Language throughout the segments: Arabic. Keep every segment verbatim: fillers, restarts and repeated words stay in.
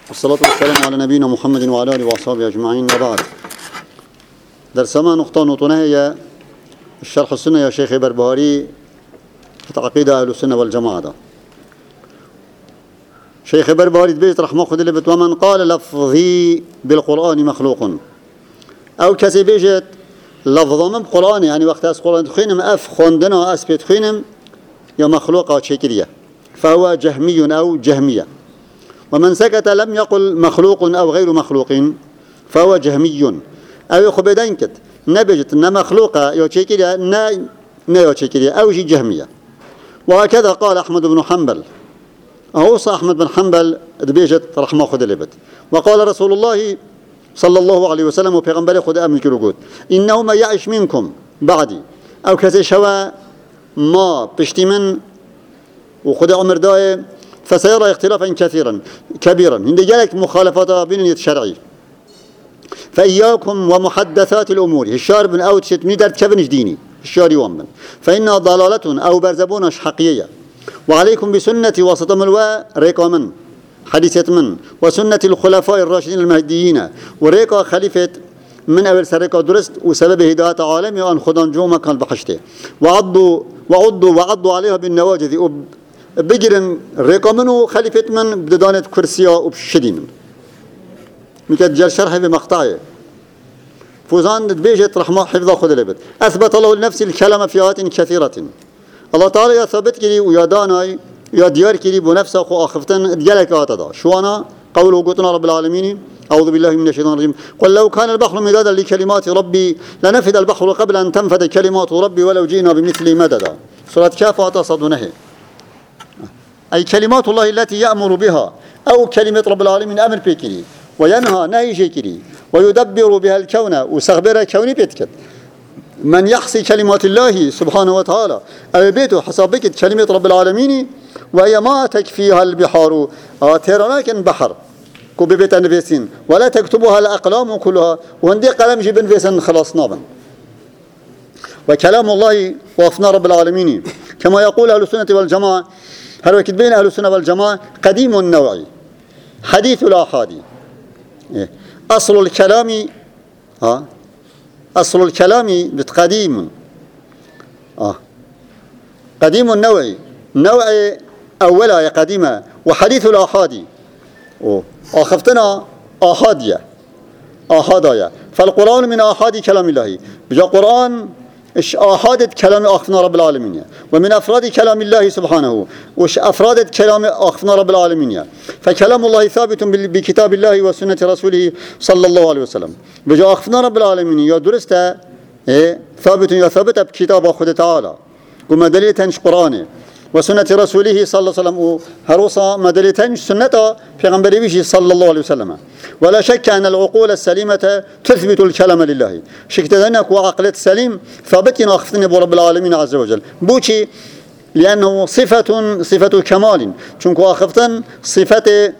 والصلاة والسلام على نبينا محمد وعلى آله وأصحابه أجمعين. وبعد، درس ما نقطة نقطة هي الشرح السنة يا شيخ بربهاري في عقيدة أهل السنة والجماعة. ده شيخ بربهاري بيت رحمه خد اللي بت ومن قال لفظي بالقرآن مخلوق أو كسي بيجت لفظه من القرآن، يعني وقت أس قرآن تخينم أف خندنا أس بتخينم يا مخلوقات شكلية، فهو جهمي أو جهمية. ومن سكت لم يقل مخلوق أو غير مخلوق فهو جهمي أو يخبدين كت نبجت إن مخلوقة يوشكلية نا نا يوشكلية أو شيء جهمية. وهكذا قال أحمد بن حنبل، أوصى أحمد بن حنبل دبيجت رحمه خد لبت. وقال رسول الله صلى الله عليه وسلم وبيغنبري خد أمن كيلوجود إنه ما يعيش منكم بعدي أو كذا شوا ما بشتي من وخد عمر داي فسيرى اختلافا كثيرا كبيرا عند جالك مخالفات بين الشرعي. فإياكم ومحدثات الأمور الشار بن أوت شت ميدر كبنش ديني الشار يومن فإنها ضلالة أو برزبون حقيقية. وعليكم بسنة وسط ملوى ريقا من حديثة من وسنة الخلفاء الراشدين المهديين وريقا خليفة من أول سرقة درست وسبب هداية عالمي وأن خدان جوما كان بحشته وعضوا وعضوا وعضوا عليها بالنواجذ بجرن ريقا منه خليفة من بدانة كرسيا وبشدين مكتجر شرحه بمقطعه فوزان بيجت رحمه حفظه خذ لبت. أثبت الله لنفسه الكلام في آيات كثيرة. الله تعالى يا ثبت كلي ويا داناي يا ديار كلي بنفسه خو آخفتن ديالك آتدا شوانا قوله قلتنا رب العالمين أعوذ بالله من الشيطان الرجيم قل لو كان البحر مدادا لكلمات ربي لنفد البحر قبل أن تنفد كلمات ربي ولو جئنا بمثل مددا. سورة كاف وتصد نهي أي كلمات الله التي يأمر بها أو كلمة رب العالمين أمر بكلي وينهى نهي شكلي ويدبر بها الكون وسخبر كوني بيتكت. من يحصي كلمات الله سبحانه وتعالى البيت حسابك كلمة رب العالمين وهي ما تكفيها البحار تيراناكن بحر كوبيبت أنفسين ولا تكتبها الأقلام كلها وندي قلم جبن فيسن خلاص نابا. وكلام الله وافنا رب العالمين كما يقول أهل السنة والجماعة هل وكتبين أهل السنة والجماعة قديم النوع حديث الآحاد. أصل الكلام ها أصل الكلام بقديم آه قديم النوع نوع أولا قديمة وحديث الآحاد أخفتنا آحادية آحادية. فالقرآن من آحاد كلام الله بجاء قرآن إش آحاد كلام أخفنا رب العالمين ومن أفراد كلام الله سبحانه وش أفراد كلام أخفنا رب العالمين. فكلام الله ثابت بكتاب الله وسنة رسوله صلى الله عليه وسلم بجاء أخفنا رب العالمين يا درسته إيه ثابت يا ثابت بكتاب أخذ تعالى وما دليلتنش قرآنه وسنة رسوله صلى الله عليه وسلم وهروسا ما دليلتنش سنته في غنبري صلى الله عليه وسلم. ولا شك أن العقول السليمة تثبت الكلام لله شكت ذنك وعقلت السليم ثابتين أخفتني برب العالمين عز وجل بوشي لأنه صفة صفة كمال چونك أخفتن صفة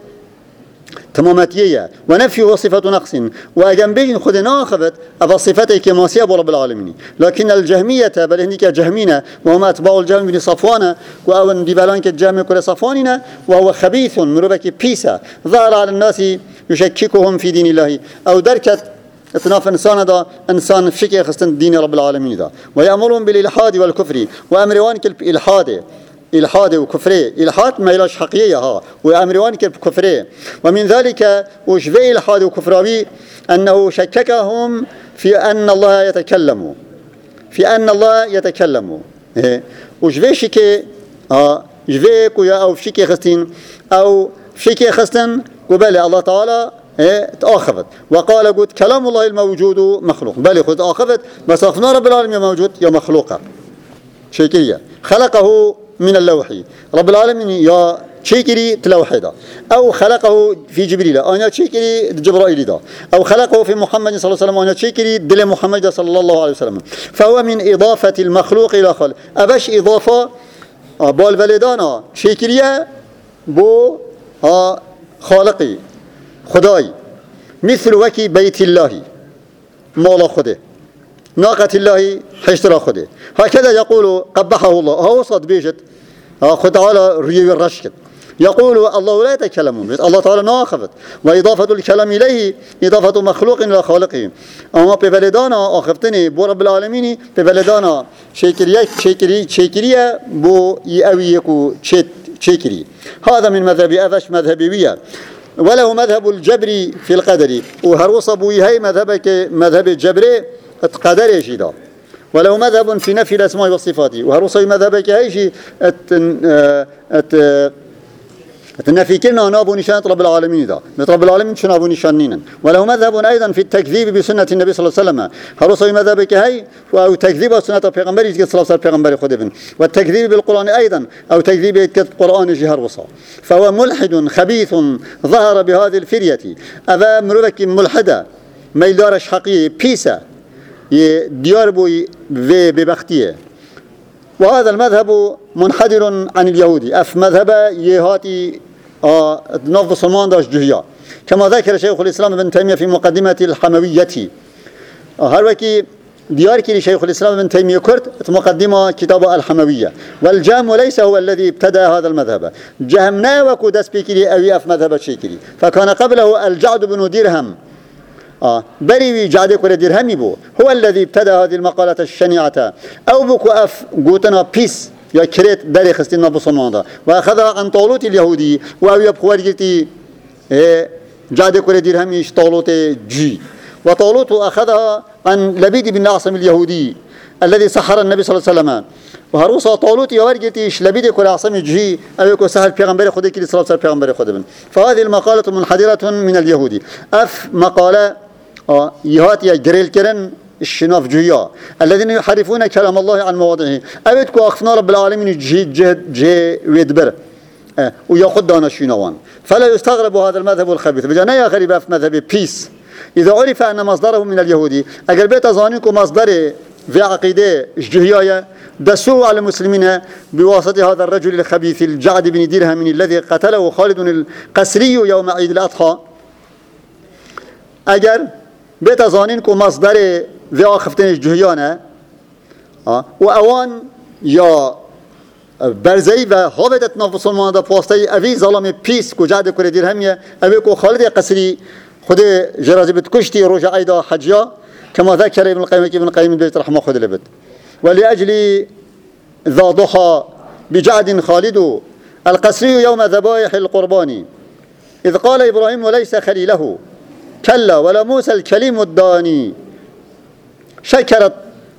تماماتية ونفيه صفة نقص وأجنبين خدنا أخذت أفا صفته كماسية برب العالمين. لكن الجهمية بل هنيك جهمين وهم أتباع الجهم بن صفوان وأون ديبالان كالجهم كل صفواننا وهو خبيث مروبك بيسا ظهر على الناس يشككهم في دين الله أو دركت اثناف إنسان دا إنسان فشكي خستن دين رب العالمين دا ويأمرهم بالإلحاد والكفر وأمروان كالب إلحاد إلحاد وكفره إلحاد ما يلاش حقيقية ها وأمروان كفره. ومن ذلك وشفي إلحاد وكفراوي أنه شككهم في أن الله يتكلم في أن الله يتكلم وشفي شكي ها شفي كويا أو شكي خستين أو شكي خستن قبل الله تعالى تأخذت وقال قلت كلام الله الموجود مخلوق بل خذ أخذت بس أخفنا رب العالمين موجود يا مخلوقة شيكية خلقه من اللوح رب العالمين يا شيكري تلوح دا أو خلقه في جبريل أنا شيكري جبرائيل دا أو خلقه في محمد صلى الله عليه وسلم أنا شيكري دل محمد صلى الله عليه وسلم. فهو من إضافة المخلوق إلى خلق أبش إضافة بالولدانا شيكرية بو خالقي خداي مثل وكي بيت الله مولا خده ناقة الله حشترا خده هكذا يقول قبحه الله هو صد بيجت خد على ريو الرشد يقول الله لا يتكلمون، الله تعالى ناخفت، وإضافة الكلام إليه إضافة مخلوق إلى خالقه. أما ببلدانا آخفتني بو رب العالمين ببلدانا شكرية شكرية شكرية بو يأويكو شكري. هذا من مذهب أفش مذهبية، وله مذهب الجبري في القدر، وهروس أبوي هي مذهبك مذهب الجبري القدر جدا، وله مذهب في نفي الأسماء والصفات، وهروس مذهبك هي شيء النفي كلنا نابو نشان رب العالمين ده، رب العالمين شنو نابو نشانين. وله مذهب أيضا في التكذيب بسنة النبي صلى الله عليه وسلم، هروس مذهبك هي أو تكذيب سنة البيغمبر صلى الله عليه وسلم خدبن، والتكذيب بالقرآن أيضا أو تكذيب القرآن جهر وصا. فهو ملحد خبيث ظهر بهذه الفرية، أبا مروك ملحدة ما يدارش حقيقي بيسا ديار بوي ببختيه. وهذا المذهب منحدر عن اليهودي، أف مذهب يهاتي آه نفض صلمان داش جهيا، كما ذكر شيخ الإسلام ابن تيمية في مقدمة الحموية. آه هروكي ديار كي شيخ الإسلام ابن تيمية كرت مقدمة كتاب الحموية. والجهم ليس هو الذي ابتدأ هذا المذهب، جهمنا وكو دس بكري أو أف مذهب الشيكري، فكان قبله الجعد بن درهم آه بريوي جعد كل درهمي بو هو الذي ابتدأ هذه المقالة الشنيعة، أو بكو أف قوتنا بيس يا كريت داري خستنا بصماندا، وأخذها عن طالوت اليهودي، وأو يبخوار قلتي إيه جعد كل درهمي طالوت جي، وطالوت أخذها عن لبيد بن عاصم اليهودي الذي سحر النبي صلى الله عليه وسلم. وهروسا طالوت يورجتيش لبيد كل عاصم جي أو يكو سهل بيغمبر خدي كل صلاة بيغمبر خدبن. فهذه المقالة منحدرة من اليهودي. أف مقالة آه يهات يا جريل كرن الشناف جويا الذين يحرفون كلام الله عن مواضعه. أبدكو أخفنا رب العالمين جي جي جي ويدبر آه ويأخذ دانا الشنوان. فلا يستغرب هذا المذهب الخبيث. بجانا يا غريب في مذهب بيس. إذا عرف أن مصدره من اليهودي، أجر بيت أظانكم مصدره في عقيدة جهية دسوا على المسلمين بواسطة هذا الرجل الخبيث الجعد بن درهم الذي قتله خالد القسري يوم عيد الأضحى. أجر بيت أظانكم مصدره في عقيدة جهيانة آه وأوان يا برزي و هابدت نفس الماند پاستی اوی ظالم پیس کو جعد کره درهمیه اوی کو خالد قسری خود جرازی بد کشتی روز عیدا حجیا كما ذكر ابن القيم ابن القيم بيت رحمه خذ لبد. ولأجل ذا ضحى بجعد خالد القسري يوم ذبائح القربان إذ قال إبراهيم وليس خليله كلا ولا موسى الكليم الداني شكرت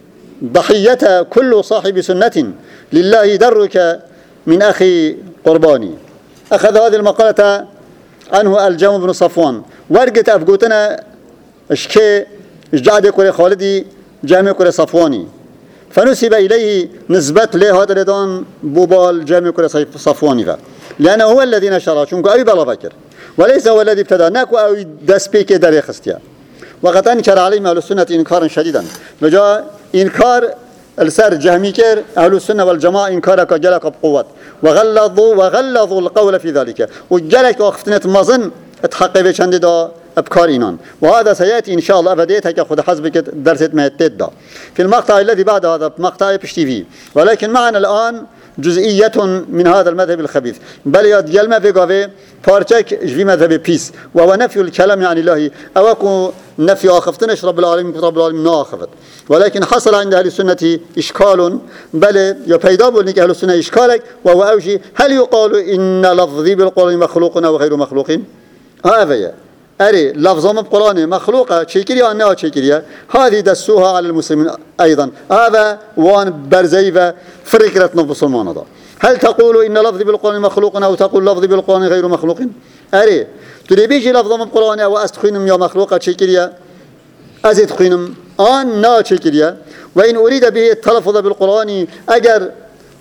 ضحية كل صاحب سنة لله درك من أخي قرباني. أخذ هذه المقالة عنه الجم بن صفوان ورقت أفقوتنا اشكي جعد كري خالدي جامع كري صفواني فنسب إليه نسبة له هذا الدان بوبال جامع كري صفواني لأنه هو الذي نشره شنك أي بلا فكر وليس هو الذي ابتدى ناكو أو دسبيك داري خستيا. وقد أنكر عليهم أهل السنة إنكارا شديدا وجاء إنكار السار جهميكر أهل السنة والجماعة إنكارك جلك بقوة وغلظوا وغلظوا القول في ذلك وجلك وقفتنة مظن اتحقق بشند دا أبكار إينان. وهذا سيأتي إن شاء الله أبديتها كأخذ حسبك درست ما يتدى في المقطع الذي بعد هذا مقطع بشتي فيه. ولكن معنا الآن جزئية من هذا المذهب الخبيث بل يلما في قوي بارتك في مذهب بيس وهو نفي الكلام عن الله أو نفي آخفتنش رب العالمين رب العالمين ناخفت. ولكن حصل عند أهل السنة إشكال بل يبيدابوا لك أهل السنة إشكالك وهو أوجي هل يقال إن لفظي بالقرآن مخلوق أو غير مخلوق؟ هذا أري لفظهم بالقرآن مخلوقة شكرية أنها شكرية هذه دسوها على المسلمين أيضا. هذا وان برزيفة فرقرة نفس المعنى. هل تقول إن لفظي بالقرآن مخلوق أو تقول لفظي بالقرآن غير مخلوق؟ أري تري بيجي لفظهم بالقرآن أو أستخينم يا مخلوقة شكرية أزيد خينم آن نا شكرية. وإن أريد به التلفظ بالقرآن أجر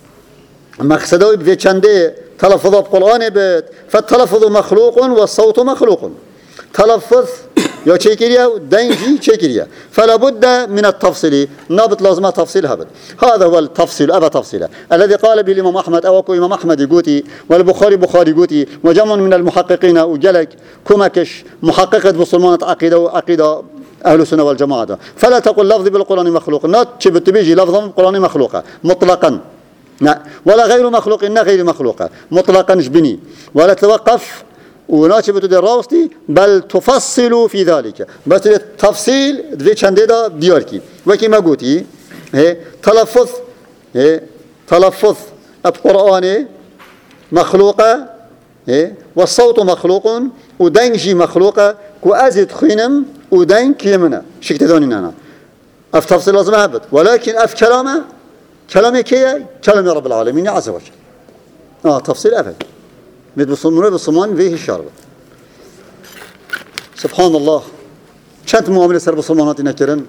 مقصده بفيتشنده تلفظ بالقرآن بيت فالتلفظ مخلوق والصوت مخلوق. تلفظ يا شكرية دينجي شكرية فلا بد من التفصيل نابط لازم تفصيل هذا. هذا هو التفصيل أبا تفصيله الذي قال به الإمام أحمد أو كو إمام أحمد يقولي والبخاري بخاري يقولي وجمع من المحققين وجلك كمكش محققة بصلمانة عقيدة وعقيدة أهل السنة والجماعة. فلا تقول لفظ بالقرآن مخلوق لا تبي لفظ بالقرآن مخلوقة مطلقا نعم ولا غير مخلوق إن غير مخلوقة مطلقا جبني ولا توقف وناتي بتودي الراوستي بل تفصل في ذلك بس التفصيل في شنديدا دياركي وكما قلتي تلفظ تلفظ القرآن مخلوقة والصوت مخلوق ودنجي مخلوقة كأزد خينم ودين كلمنا شكت دونين أنا أف تفصيل لازم أهبط ولكن أف كلامه كلامه كي كلام رب العالمين عز وجل آه تفصيل أبد بتصمون بصمان فيه الشرب سبحان الله شنت معاملة سر بصمانات نكرن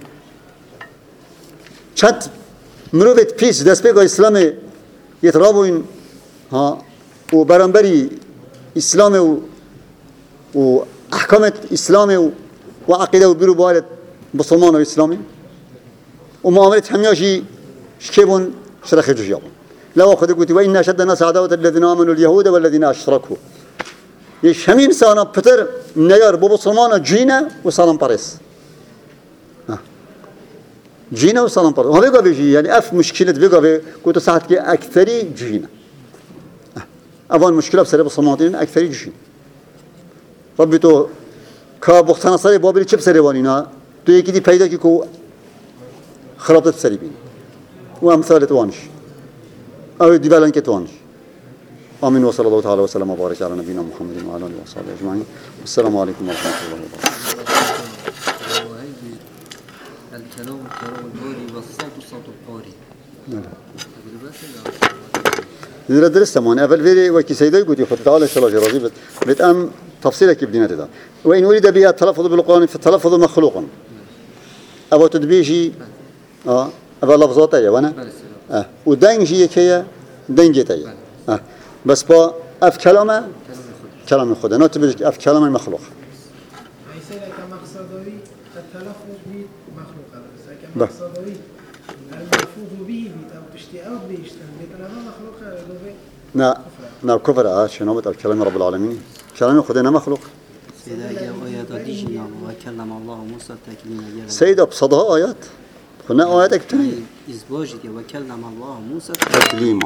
شنت مروبت بيس دست بيجا إسلامي يترابون ها وبرنبري إسلامي و وأحكامة إسلامي وعقيدة وبيرو بارد بصمان وإسلامي ومعاملة حمياشي شكيبون شرخ جيابون لو أخذ قلت وإن أشد الناس عداوة الذين آمنوا اليهود والذين أشركوا يش همين سانا بتر نيار ببصمان جينا وسلام باريس جينا وسلام باريس هذا بيجا بيجي يعني أف مشكلة بيجا بي كنت ساعات كي أكثري جينا أفان مشكلة بسبب بصمانين أكثري جينا ربي تو كابختنا صاري بابلي شب سريوانينا تو يكيدي پیدا كي كو خرابت سريبين وأمثال توانش أو ديبالن كتوانش آمين وصلى الله تعالى وسلم وبارك على نبينا محمد وعلى آله وصحبه أجمعين والسلام عليكم ورحمة الله وبركاته. الكلام كلام الباري والصوت صوت القاري. إذا درست مان أول فيري وكي سيدا يقول يخط تعالى إن شاء الله جرازي بس بتأم تفصيلك بدينا هذا وإن ولد بها التلفظ بالقرآن فالتلفظ مخلوق أبو تدبيجي آه أبو لفظات أيه وانا آه ودنجي كيا دنجي تيه آه بس با أف كلامه كلام خدا ناتبج أف كلام مخلوق. عيسى لك مقصدوي التلفظ به مخلوق بس لك مقصدوي الملفوظ به بيت أو اشتياق بيشتن بيت أنا مخلوق نا نا كفر آه شنو بتقول كلام رب العالمين كلام خدا مخلوق. سيدا يا آيات ديجنا وكلم الله موسى تكليما. سيدا بصدها آيات. هنا آيات أكتر. إزواجك وكلم الله موسى تكليما.